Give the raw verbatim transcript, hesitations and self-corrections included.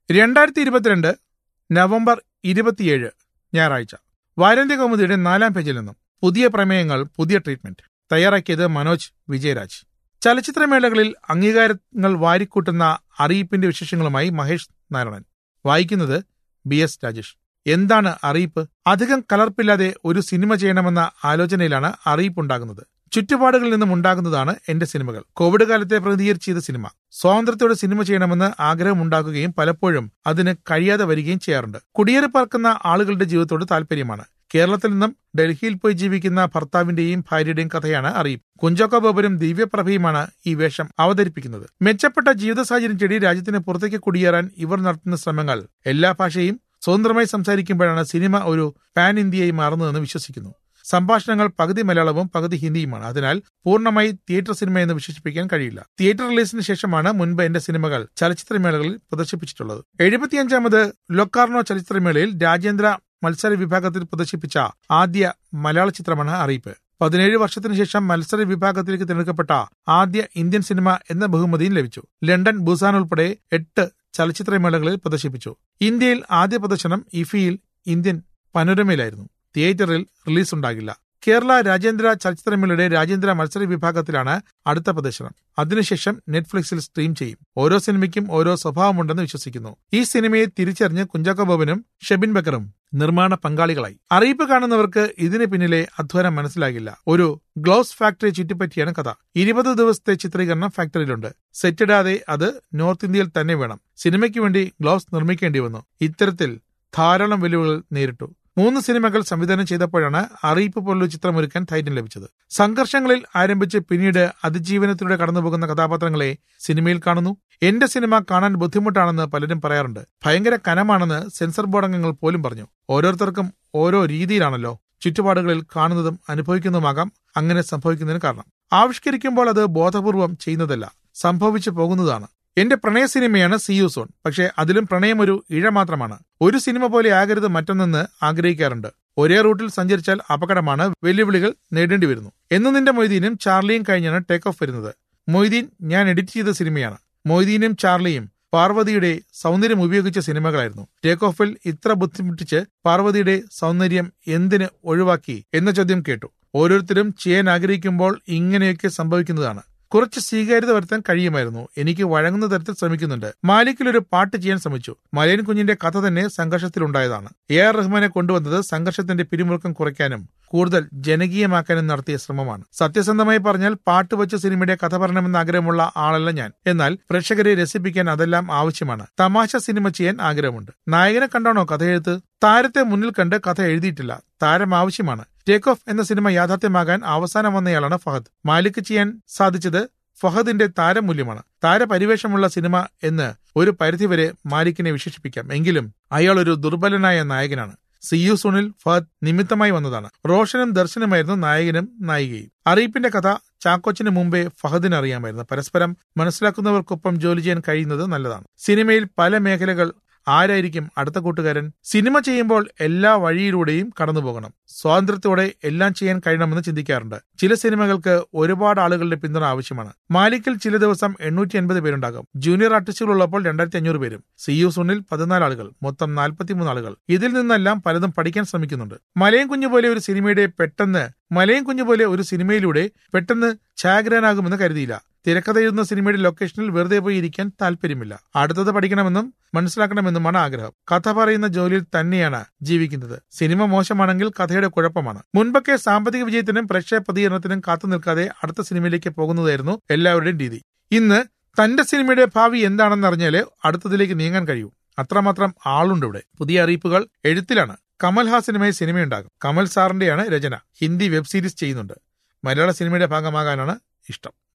രണ്ടായിരത്തി ഇരുപത്തിരണ്ട് നവംബർ ഇരുപത്തിയേഴ് ഞായറാഴ്ച. വാരാന്ത്യ കൗമുദിയുടെ നാലാം പേജിൽ നിന്നും പുതിയ പ്രമേയങ്ങൾ, പുതിയ ട്രീറ്റ്മെന്റ്. തയ്യാറാക്കിയത് മനോജ് വിജയരാജ്. ചലച്ചിത്രമേളകളിൽ അംഗീകാരങ്ങൾ വാരിക്കൂട്ടുന്ന അറിയിപ്പിന്റെ വിശേഷങ്ങളുമായി മഹേഷ് നാരായണൻ. വായിക്കുന്നത് ബി എസ് രാജേഷ്. എന്താണ് അറിയിപ്പ്? അധികം കലർപ്പില്ലാതെ ഒരു സിനിമ ചെയ്യണമെന്ന ആലോചനയിലാണ് അറിയിപ്പുണ്ടാകുന്നത്. ചുറ്റുപാടുകളിൽ നിന്നും ഉണ്ടാകുന്നതാണ് എന്റെ സിനിമകൾ. കോവിഡ് കാലത്തെ പ്രതിനിധീകരിച്ച് ചെയ്ത സിനിമ. സ്വാതന്ത്ര്യത്തോടെ സിനിമ ചെയ്യണമെന്ന് ആഗ്രഹമുണ്ടാക്കുകയും പലപ്പോഴും അതിന് കഴിയാതെ വരികയും ചെയ്യാറുണ്ട്. കുടിയേറി പാർക്കുന്ന ആളുകളുടെ ജീവിതത്തോട് താല്പര്യമാണ്. കേരളത്തിൽ നിന്നും ഡൽഹിയിൽ പോയി ജീവിക്കുന്ന ഭർത്താവിന്റെയും ഭാര്യയുടെയും കഥയാണ് അറിയിപ്പ്. കുഞ്ചാക്കോ ബോബനും ദിവ്യപ്രഭയുമാണ് ഈ വേഷം അവതരിപ്പിക്കുന്നത്. മെച്ചപ്പെട്ട ജീവിത സാഹചര്യം തേടി രാജ്യത്തിന് പുറത്തേക്ക് കുടിയേറാൻ ഇവർ നടത്തുന്ന ശ്രമങ്ങൾ എല്ലാ ഭാഷയും സ്വതന്ത്രമായി സംസാരിക്കുമ്പോഴാണ് സിനിമ ഒരു പാൻ ഇന്ത്യയായി മാറുന്നതെന്ന് വിശ്വസിക്കുന്നു. സംഭാഷണങ്ങൾ പകുതി മലയാളവും പകുതി ഹിന്ദിയുമാണ്. അതിനാൽ പൂർണ്ണമായി തിയേറ്റർ സിനിമ എന്ന് വിശേഷിപ്പിക്കാൻ കഴിയില്ല. തിയേറ്റർ റിലീസിന് ശേഷമാണ് മുൻപ് എന്റെ സിനിമകൾ ചലച്ചിത്രമേളകളിൽ പ്രദർശിപ്പിച്ചിട്ടുള്ളത്. എഴുപത്തിയഞ്ചാമത് ലൊക്കാർണോ ചലച്ചിത്രമേളയിൽ രാജ്യാന്തര മത്സര വിഭാഗത്തിൽ പ്രദർശിപ്പിച്ച ആദ്യ മലയാള ചിത്രമാണ് അറിയിപ്പ്. പതിനേഴ് വർഷത്തിനു ശേഷം മത്സര വിഭാഗത്തിലേക്ക് തിരഞ്ഞെടുക്കപ്പെട്ട ആദ്യ ഇന്ത്യൻ സിനിമ എന്ന ബഹുമതിയും ലഭിച്ചു. ലണ്ടൻ, ബുസാൻ ഉൾപ്പെടെ എട്ട് ചലച്ചിത്രമേളകളിൽ പ്രദർശിപ്പിച്ചു. ഇന്ത്യയിൽ ആദ്യ പ്രദർശനം ഇഫിയിൽ ഇന്ത്യൻ പനോരമയിലായിരുന്നു. തിയേറ്ററിൽ റിലീസ് ഉണ്ടാകില്ല. കേരള രാജ്യാന്തര ചലച്ചിത്രമേളയുടെ രാജ്യാന്തര മത്സര വിഭാഗത്തിലാണ് അടുത്ത പ്രദർശനം. അതിനുശേഷം നെറ്റ്ഫ്ലിക്സിൽ സ്ട്രീം ചെയ്യും. ഓരോ സിനിമയ്ക്കും ഓരോ സ്വഭാവമുണ്ടെന്ന് വിശ്വസിക്കുന്നു. ഈ സിനിമയെ തിരിച്ചറിഞ്ഞ് കുഞ്ചാക്കോ ബോബനും ഷെബിൻ ബക്കറും നിർമ്മാണ പങ്കാളികളായി. അറിയിപ്പ് കാണുന്നവർക്ക് ഇതിന് പിന്നിലെ അധ്വാനം മനസ്സിലാകില്ല. ഒരു ഗ്ലൗസ് ഫാക്ടറി ചുറ്റിപ്പറ്റിയാണ് കഥ. ഇരുപത് ദിവസത്തെ ചിത്രീകരണം ഫാക്ടറിയിലുണ്ട്. സെറ്റിടാതെ അത് നോർത്ത് ഇന്ത്യയിൽ തന്നെ വേണം. സിനിമയ്ക്ക് വേണ്ടി ഗ്ലൗസ് നിർമ്മിക്കേണ്ടി വന്നു. ഇത്തരത്തിൽ ധാരാളം വെല്ലുവിളികൾ നേരിട്ടു. മൂന്ന് സിനിമകൾ സംവിധാനം ചെയ്തപ്പോഴാണ് അറിയിപ്പ് പോലുള്ള ചിത്രമൊരുക്കാൻ ധൈര്യം ലഭിച്ചത്. സംഘർഷങ്ങളിൽ ആരംഭിച്ച് പിന്നീട് അതിജീവനത്തിലൂടെ കടന്നുപോകുന്ന കഥാപാത്രങ്ങളെ സിനിമയിൽ കാണുന്നു. എന്റെ സിനിമ കാണാൻ ബുദ്ധിമുട്ടാണെന്ന് പലരും പറയാറുണ്ട്. ഭയങ്കര കനമാണെന്ന് സെൻസർ ബോർഡ് അംഗങ്ങൾ പോലും പറഞ്ഞു. ഓരോരുത്തർക്കും ഓരോ രീതിയിലാണല്ലോ ചുറ്റുപാടുകളിൽ കാണുന്നതും അനുഭവിക്കുന്നതുമാകാം അങ്ങനെ സംഭവിക്കുന്നതിന് കാരണം. ആവിഷ്കരിക്കുമ്പോൾ അത് ബോധപൂർവം ചെയ്യുന്നതല്ല, സംഭവിച്ചു പോകുന്നതാണ്. എന്റെ പ്രണയ സിനിമയാണ് സി യു സോൺ. പക്ഷെ അതിലും പ്രണയം ഒരു ഇഴ മാത്രമാണ്. ഒരു സിനിമ പോലെ ആകരുത് മറ്റൊന്നെന്ന് ആഗ്രഹിക്കാറുണ്ട്. ഒരേ റൂട്ടിൽ സഞ്ചരിച്ചാൽ അപകടമാണ്, വെല്ലുവിളികൾ നേടേണ്ടി വരുന്നു. എന്ന് നിന്റെ മൊയ്തീനും ചാർലിയും കഴിഞ്ഞാണ് ടേക്ക് ഓഫ് വരുന്നത്. മൊയ്തീൻ ഞാൻ എഡിറ്റ് ചെയ്ത സിനിമയാണ്. മൊയ്തീനും ചാർലിയും പാർവതിയുടെ സൗന്ദര്യം ഉപയോഗിച്ച സിനിമകളായിരുന്നു. ടേക്ക് ഓഫിൽ ഇത്ര ബുദ്ധിമുട്ടിച്ച് പാർവതിയുടെ സൗന്ദര്യം എന്തിന് ഒഴിവാക്കി എന്ന ചോദ്യം കേട്ടു. ഓരോരുത്തരും ചെയ്യാൻ ആഗ്രഹിക്കുമ്പോൾ ഇങ്ങനെയൊക്കെ സംഭവിക്കുന്നതാണ്. കുറച്ച് സ്വീകാര്യത വരുത്താൻ കഴിയുമായിരുന്നു. എനിക്ക് വഴങ്ങുന്ന തരത്തിൽ ശ്രമിക്കുന്നുണ്ട്. മാലിക്കിൽ ഒരു പാട്ട് ചെയ്യാൻ ശ്രമിച്ചു. മലയൻ കുഞ്ഞിന്റെ കഥ തന്നെ സംഘർഷത്തിലുണ്ടായതാണ്. എ ആർ റഹ്മാനെ കൊണ്ടുവന്നത് സംഘർഷത്തിന്റെ പിരിമുറുക്കം കുറയ്ക്കാനും കൂടുതൽ ജനകീയമാക്കാനും നടത്തിയ ശ്രമമാണ്. സത്യസന്ധമായി പറഞ്ഞാൽ പാട്ട് വെച്ച സിനിമയുടെ കഥ പറയണമെന്ന് ആഗ്രഹമുള്ള ആളല്ല ഞാൻ. എന്നാൽ പ്രേക്ഷകരെ രസിപ്പിക്കാൻ അതെല്ലാം ആവശ്യമാണ്. തമാശ സിനിമ ചെയ്യാൻ ആഗ്രഹമുണ്ട്. നായകനെ കണ്ടാണോ കഥ എഴുത്ത്? താരത്തെ മുന്നിൽ കണ്ട് കഥ എഴുതിയിട്ടില്ല. താരം ആവശ്യമാണ്. ടേക്ക് ഓഫ് എന്ന സിനിമ യാഥാർത്ഥ്യമാകാൻ അവസാനം വന്നയാളാണ് ഫഹദ്. മാലിക് ചെയ്യാൻ സാധിച്ചത് ഫഹദിന്റെ താരമൂല്യമാണ്. താരപരിവേഷമുള്ള സിനിമ എന്ന് ഒരു പരിധിവരെ മാലിക്കിനെ വിശേഷിപ്പിക്കാം. എങ്കിലും അയാൾ ഒരു ദുർബലനായ നായകനാണ്. സി യു സോണിൽ ഫഹദ് നിമിത്തമായി വന്നതാണ്. റോഷനും ദർശനുമായിരുന്നു നായകനും നായികയും. അറിയിപ്പിന്റെ കഥ ചാക്കോച്ചിന് മുമ്പേ ഫഹദിന് അറിയാമായിരുന്നു. പരസ്പരം മനസ്സിലാക്കുന്നവർക്കൊപ്പം ജോലി ചെയ്യാൻ കഴിയുന്നത് നല്ലതാണ്. സിനിമയിൽ പല മേഖലകൾ. ആരായിരിക്കും അടുത്ത കൂട്ടുകാരൻ? സിനിമ ചെയ്യുമ്പോൾ എല്ലാ വഴിയിലൂടെയും കടന്നു പോകണം. സ്വാതന്ത്ര്യത്തോടെ എല്ലാം ചെയ്യാൻ കഴിയണമെന്ന് ചിന്തിക്കാറുണ്ട്. ചില സിനിമകൾക്ക് ഒരുപാട് ആളുകളുടെ പിന്തുണ ആവശ്യമാണ്. മാലിക്കിൽ ചില ദിവസം എണ്ണൂറ്റി അൻപത് പേരുണ്ടാകും. ജൂനിയർ ആർട്ടിസ്റ്റുകൾ ഉള്ളപ്പോൾ രണ്ടായിരത്തി അഞ്ഞൂറ് പേരും. സി യു സോണിൽ പതിനാല് ആളുകൾ, മൊത്തം നാൽപ്പത്തിമൂന്ന് ആളുകൾ. ഇതിൽ നിന്നെല്ലാം പലതും പഠിക്കാൻ ശ്രമിക്കുന്നുണ്ട്. മലയൻ കുഞ്ഞു പോലെ ഒരു സിനിമയുടെ പെട്ടെന്ന് മലയൻ കുഞ്ഞു പോലെ ഒരു സിനിമയിലൂടെ പെട്ടെന്ന് ഛായാഗ്രഹനാകുമെന്ന് കരുതിയില്ല. തിരക്കഥ എഴുതുന്ന സിനിമയുടെ ലൊക്കേഷനിൽ വെറുതെ പോയി ഇരിക്കാൻ താല്പര്യമില്ല. അടുത്തത് പഠിക്കണമെന്നും മനസ്സിലാക്കണമെന്നുമാണ് ആഗ്രഹം. കഥ പറയുന്ന ജോലിയിൽ തന്നെയാണ് ജീവിക്കുന്നത്. സിനിമ മോശമാണെങ്കിൽ കഥയുടെ കുഴപ്പമാണ്. മുൻപൊക്കെ സാമ്പത്തിക വിജയത്തിനും പ്രേക്ഷക പ്രതികരണത്തിനും കാത്തു നിൽക്കാതെ അടുത്ത സിനിമയിലേക്ക് പോകുന്നതായിരുന്നു എല്ലാവരുടെയും രീതി. ഇന്ന് തന്റെ സിനിമയുടെ ഭാവി എന്താണെന്ന് അറിഞ്ഞാലേ അടുത്തതിലേക്ക് നീങ്ങാൻ കഴിയൂ. അത്രമാത്രം ആളുണ്ട് ഇവിടെ. പുതിയ അറിയിപ്പുകൾ എഴുത്തിലാണ്. കമൽഹാസനുമായി സിനിമയുണ്ടാകും. കമൽ സാറിന്റെയാണ് രചന. ഹിന്ദി വെബ് സീരീസ് ചെയ്യുന്നുണ്ട്. മലയാള സിനിമയുടെ ഭാഗമാകാനാണ് ഇഷ്ടം.